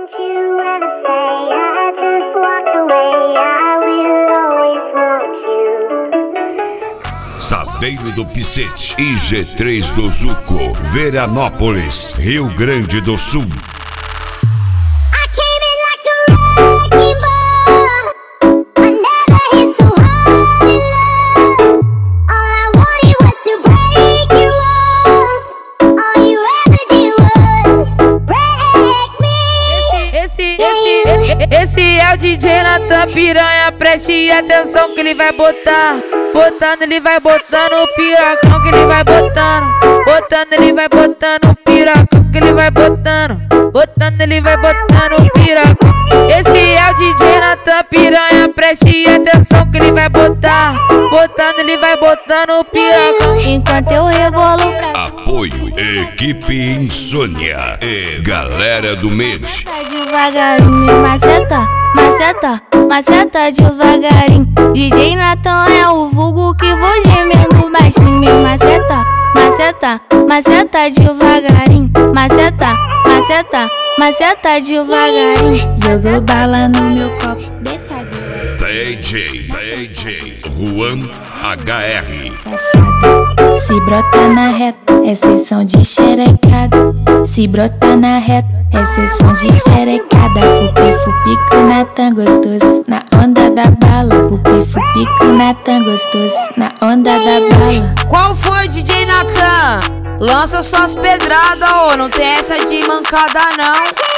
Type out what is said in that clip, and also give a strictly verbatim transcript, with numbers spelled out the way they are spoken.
Don't you ever say I just walked away. I will always want you. Saveiro do Picete, I G três do Zuco, Veranópolis, Rio Grande do Sul. Esse é o D J Natan Piranha, preste atenção que ele vai botar. Botando, ele vai botando o piracão que ele vai botando. Botando, ele vai botando o piracão que ele vai botando. Botando, ele vai botando o piracão. Esse é o D J Natan Piranha, preste atenção que ele vai botar. Botando, ele vai botando o piracão enquanto eu rebolo. Apoio Equipe Insônia e Galera do Med. Devagarinho, maceta, maceta, maceta devagarinho. D J Natan é o vulgo que vou gemendo baixinho. Maceta, maceta, maceta devagarinho. Maceta, maceta, maceta devagarinho. Jogou bala no meu copo, desce a D J, D J Juan H R. Safada, se brota na reta, é sessão de xerecada. Se brota na reta, é sessão de xerecada. Fupi, fupi com Natan gostoso, na onda da bala. Fupi, fupi com Natan gostoso, na onda da bala. Qual foi, D J Natan? Lança suas pedradas, ô, não tem essa de mancada não.